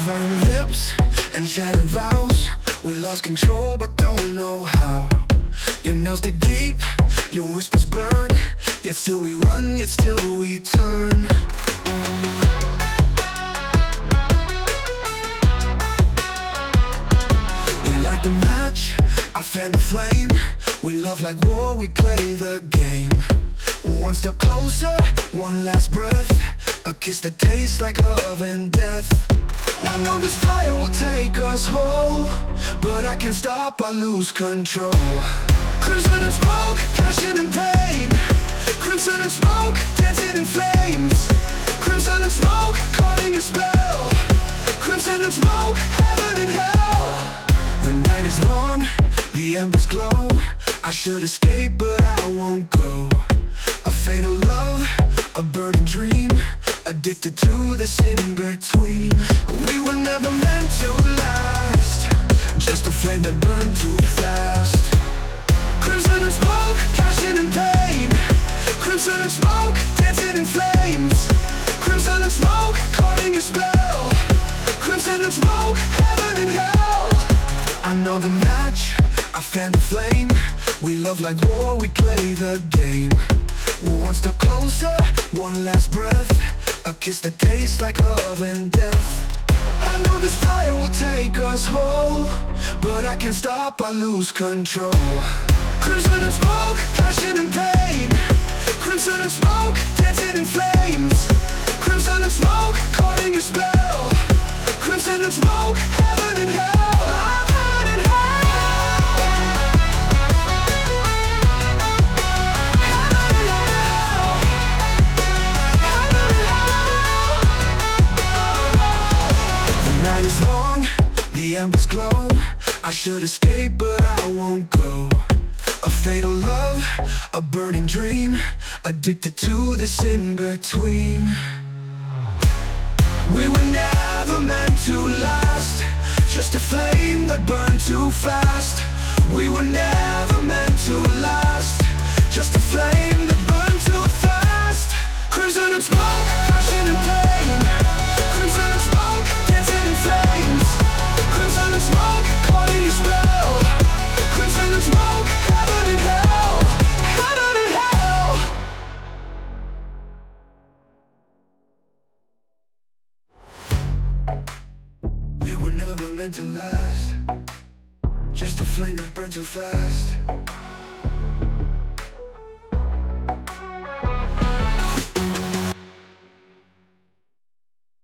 Quivering lips and shattered vows. We lost control but don't know how. Your nails dig deep, your whispers burn. Yet still we run, yet still we turn. We light the match, I fan the flame. We love like war, we play the game. One step closer, one last breath. A kiss that tastes like love and death. I know this fire will take us whole, but I can't stop, I lose control. Crimson and smoke, passion and pain. Crimson and smoke, dancing in flames. Crimson and smoke, calling a spell. Crimson and smoke, heaven and hell. The night is long, the embers glow. I should escape but I won't go. A fatal love, a burning dream. Addicted to this in-between. We were never meant to last, just a flame that burned too fast. Crimson and smoke, passion and pain. Crimson and smoke, dancing in flames. Crimson and smoke, calling a spell. Crimson and smoke, heaven and hell. I know the match, I fan the flame. We love like war, we play the game. One step closer, one last breath. A kiss that tastes like love and death. I know this fire will take us whole, but I can't stop, I lose control. Crimson and smoke, passion and pain. Crimson and smoke, dancing in flames. Crimson and smoke, calling a spell. Crimson and smoke, heaven and hell. Heaven and hell. Night is long, the embers glow. I should escape but I won't go. A fatal love, a burning dream. Addicted to this in-between. We were never meant to last, just a flame that burned too fast. We were never meant to last, just a flame that burned too fast. Crimson and smoke, passion and pain. Crimson and smoke, dancing in flames. Crimson and smoke, calling a spell. Crimson and smoke, heaven and hell. Heaven and hell. We were never meant to last, just a flame that burned too fast.